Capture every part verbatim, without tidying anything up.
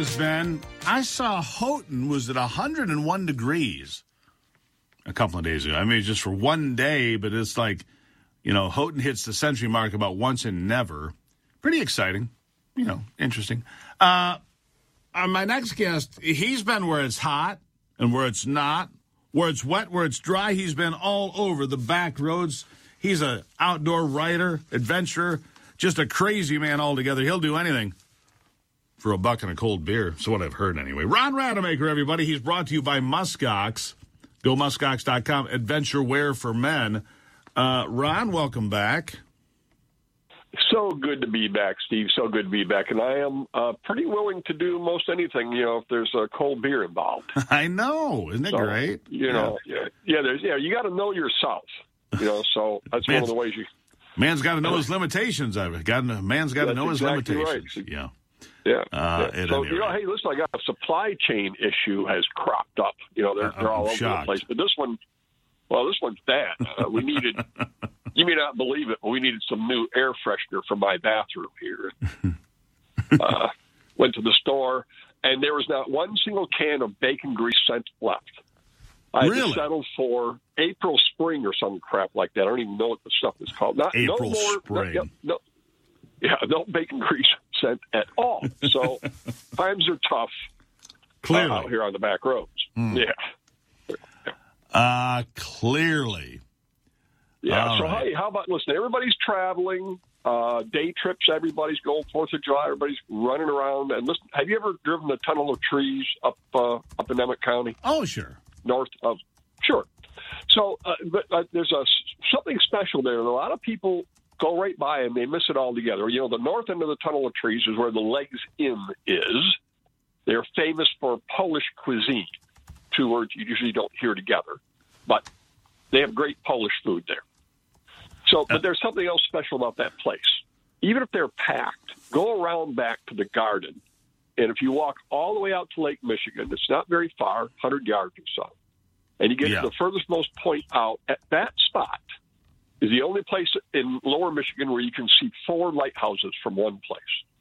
has been, I saw Houghton was at one hundred one degrees a couple of days ago. I mean, just for one day, but it's like, you know, Houghton hits the century mark about once and never. Pretty exciting, you know, interesting. Uh, uh, my next guest, he's been where it's hot and where it's not, where it's wet, where it's dry. He's been all over the back roads. He's an outdoor writer, adventurer, just a crazy man altogether. He'll do anything for a buck and a cold beer. That's what I've heard anyway. Ron Rademacher, everybody. He's brought to you by Muskox. Go muskox dot com, adventure wear for men. Uh, Ron, welcome back. So good to be back, Steve. So good to be back. And I am uh, pretty willing to do most anything, you know, if there's a cold beer involved. I know. Isn't it so, great? You know, yeah, yeah, yeah there's, yeah you got to know yourself. You know, so that's man's, one of the ways you. Man's got to know his limitations. I've got man's got to know exactly his limitations. Right. Yeah. Yeah. Uh, yeah. So you know, hey, listen, I got a supply chain issue has cropped up. You know, they're, they're all over shocked. the place. But this one, well, this one's bad. Uh, we needed. You may not believe it, but we needed some new air freshener for my bathroom here. uh, went to the store, and there was not one single can of bacon grease scent left. I really? had settled for April Spring or some crap like that. I don't even know what the stuff is called. Not April no more, Spring. No, no, yeah, no bacon grease scent at all. So times are tough Clearly. uh, out here on the back roads. Mm. Yeah. Uh, clearly. Yeah. All so right. hey, how about listen? Everybody's traveling, uh, day trips. Everybody's going Fourth of July. Everybody's running around. And listen, have you ever driven the tunnel of trees up uh, up in Emmett County? Oh, sure. North of, sure. So, uh, but uh, there's a something special there. And a lot of people go right by and they miss it all together. You know, the north end of the tunnel of trees is where the Legs Inn is. They're famous for Polish cuisine. Two words you usually don't hear together, but they have great Polish food there. So, but there's something else special about that place. Even if they're packed, go around back to the garden. And if you walk all the way out to Lake Michigan, it's not very far, one hundred yards or so. And you get yeah. to the furthest most point out, at that spot is the only place in lower Michigan where you can see four lighthouses from one place.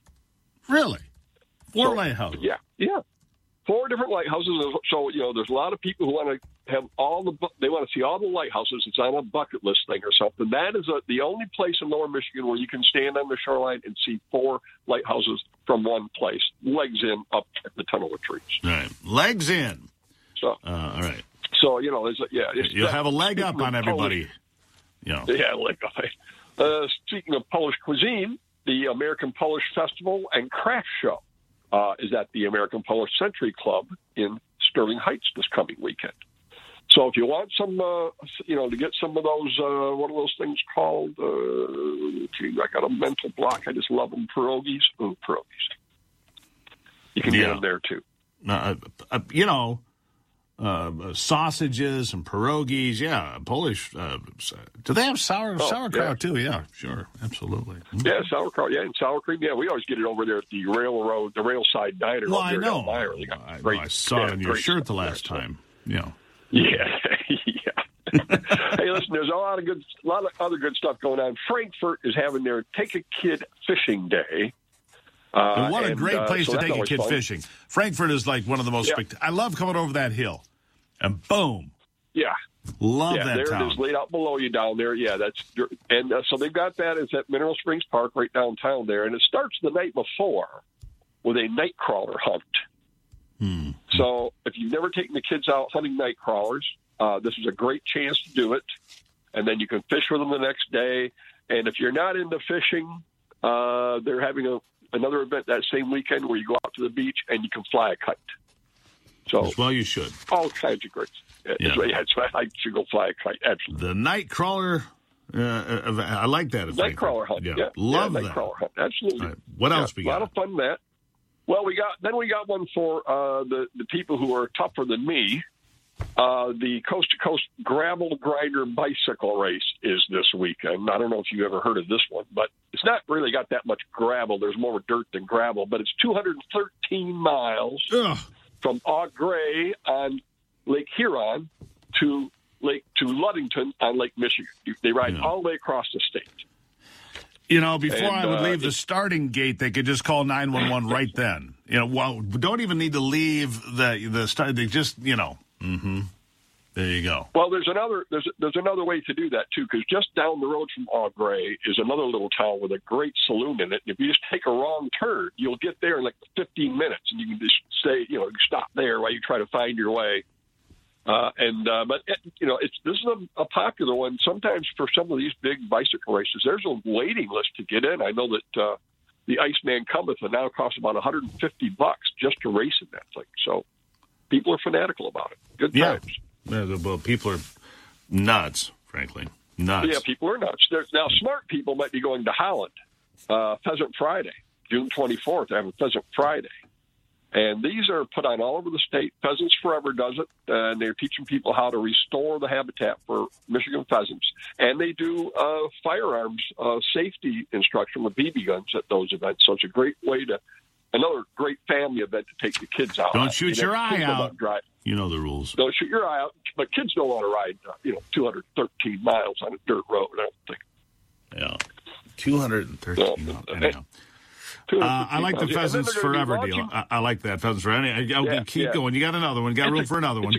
Really? Four so, lighthouses? Yeah, yeah. Four different lighthouses. So, you know, there's a lot of people who want to have all the, they want to see all the lighthouses. It's on a bucket list thing or something. That is a, the only place in lower Michigan where you can stand on the shoreline and see four lighthouses from one place. Legs in up at the tunnel of trees. Right. Legs in. So, uh, all right. So, you know, there's a, yeah. It's You'll that, have a leg up on everybody. Polish, you know. Yeah, leg up. Uh, speaking of Polish cuisine, the American Polish Festival and Craft Show Uh, is at the American Polish Century Club in Sterling Heights this coming weekend. So if you want some, uh, you know, to get some of those, uh, what are those things called? Uh, gee, I got a mental block. I just love them. Pierogies. Ooh, pierogies. You can yeah. get them there, too. Uh, uh, you know, uh, sausages and pierogies. Yeah, Polish. Uh, do they have sour oh, sauerkraut, yeah. too? Yeah, sure. Absolutely. Yeah, sauerkraut. Yeah, and sour cream. Yeah, we always get it over there at the railroad, the Railside Diner. Well, over I there know. in Elmira. They got I, great, know. I saw yeah, it on your shirt the last there, time. Yeah. Yeah, yeah. Hey, listen, there's a lot of good, a lot of other good stuff going on. Frankfurt is having their Take a Kid Fishing Day. Uh, and what a and, great uh, place so to that's take a always kid fun. fishing. Frankfurt is like one of the most Yeah. spect- I love coming over that hill. And boom. Yeah. Love yeah, that there town. it is laid out below you down there. Yeah, that's and uh, so they've got that. It's at Mineral Springs Park right downtown there, and it starts the night before with a night crawler hunt. Hmm. So if you've never taken the kids out hunting night crawlers, uh, this is a great chance to do it, and then you can fish with them the next day. And if you're not into fishing, uh, they're having a, another event that same weekend where you go out to the beach and you can fly a kite. So well, you should. All kinds of great. Yeah, Yeah. yeah it's, I should go fly a kite. Absolutely. The night crawler, uh, uh, I like that. Night crawler hunt. Yeah, yeah. love yeah, that. Night crawler hunt. Absolutely. Right. What yeah, else we got? A lot got? of fun in that. Well, we got then we got one for uh, the the people who are tougher than me. Uh, the Coast to Coast Gravel Grinder Bicycle Race is this weekend. I don't know if you ever heard of this one, but it's not really got that much gravel. There's more dirt than gravel, but it's two hundred thirteen miles Ugh. from Au Gres on Lake Huron to Lake to Ludington on Lake Michigan. They ride Yeah. all the way across the state. You know, before And, I would uh, leave the starting gate, they could just call nine one one right then. You know, well, don't even need to leave the the start. They just, you know, mm-hmm. There you go. Well, there's another there's there's another way to do that too, because just down the road from Au Gres is another little town with a great saloon in it. And if you just take a wrong turn, you'll get there in like fifteen minutes, and you can just stay, you know, stop there while you try to find your way. Uh, and uh, but it, you know, it's this is a, a popular one. Sometimes for some of these big bicycle races, there's a waiting list to get in. I know that uh, the Iceman Cometh now costs about one hundred fifty bucks just to race in that thing. So people are fanatical about it. Good Yeah. times. Yeah, well, people are nuts, frankly. Nuts. Yeah, people are nuts. There's, now, smart people might be going to Holland, uh, Pheasant Friday, June twenty-fourth. They have a Pheasant Friday. And these are put on all over the state. Pheasants Forever does it, and they're teaching people how to restore the habitat for Michigan pheasants. And they do uh, firearms uh, safety instruction with B B guns at those events. So it's a great way to, another great family event to take the kids out. Don't shoot you know, your eye out. Drive. You know the rules. Don't shoot your eye out. But kids don't want to ride, uh, you know, two hundred thirteen miles on a dirt road, I don't think. Yeah. two hundred thirteen. Well, anyhow. Uh, I like the Pheasants Forever deal. I, I like that. Pheasants Forever. I, I'll Yeah, keep yeah. going. You got another one. Got It's room a- for another one.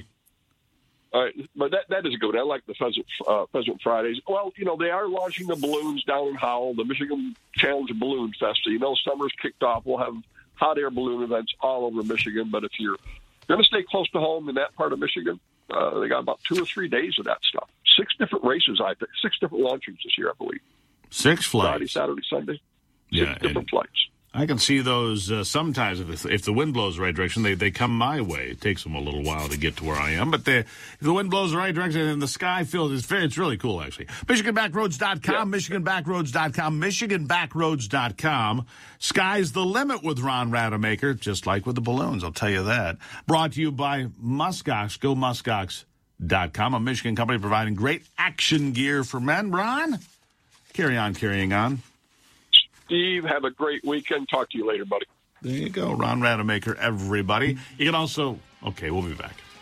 All right, but that that is a good one. I like the Pheasant uh, Pheasant Fridays. Well, you know, they are launching the balloons down in Howell, the Michigan Challenge Balloon Fest. So, you know, summer's kicked off. We'll have hot air balloon events all over Michigan. But if you're going to stay close to home in that part of Michigan, uh, they got about two or three days of that stuff. Six different races, I think. Six different launchings this year, I believe. Six Friday, flights. Saturday, Sunday. Six Yeah, different and- flights. I can see those uh, sometimes if, if the wind blows the right direction, they, they come my way. It takes them a little while to get to where I am, but they, if the wind blows the right direction and the sky fills, it's, very, it's really cool, actually. Michigan Backroads dot com, Yeah. Michigan Backroads dot com, Michigan Backroads dot com. Sky's the limit with Ron Rademacher, just like with the balloons, I'll tell you that. Brought to you by Muskox, go muskox dot com, a Michigan company providing great action gear for men. Ron, carry on carrying on. Steve, have a great weekend. Talk to you later, buddy. There you go. Ron Rademacher, everybody. You can also, okay, we'll be back.